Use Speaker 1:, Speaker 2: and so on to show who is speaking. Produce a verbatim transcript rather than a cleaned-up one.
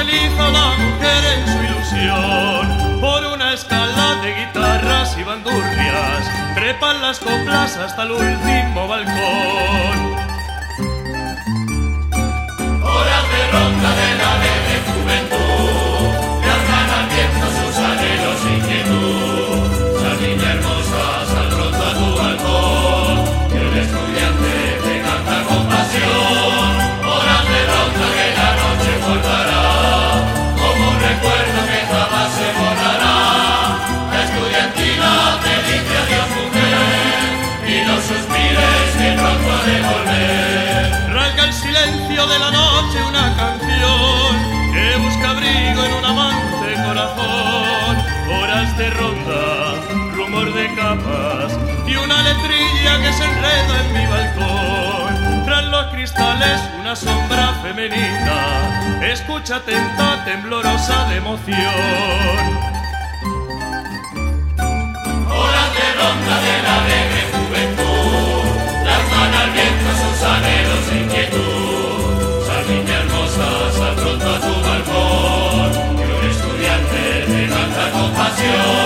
Speaker 1: feliz a la mujer en su ilusión. Por una escala de guitarras y bandurrias trepan las coplas hasta el último balcón.
Speaker 2: Horas de ronda de la alegre juventud lanzan al viento sus anhelos e inquietud. Sardina hermosa, sal pronto a tu balcón, que el estudiante te canta con pasión. Horas de ronda que la noche guardará como un recuerdo que jamás se borrará. La estudiantina te dice adiós, mujer, y no suspires que pronto ha de volver.
Speaker 1: Rasga el silencio de la noche una canción que busca abrigo en un amante corazón. Horas de ronda, rumor de capas y una letrilla que se enreda en mi balcón. Tras los cristales una sombra femenina escucha atenta, temblorosa de emoción.
Speaker 2: Horas de ronda de la alegre juventud lanzan al viento sus anhelos e inquietud. Sardina hermosa, sal pronto a tu balcón, que un estudiante te canta con pasión.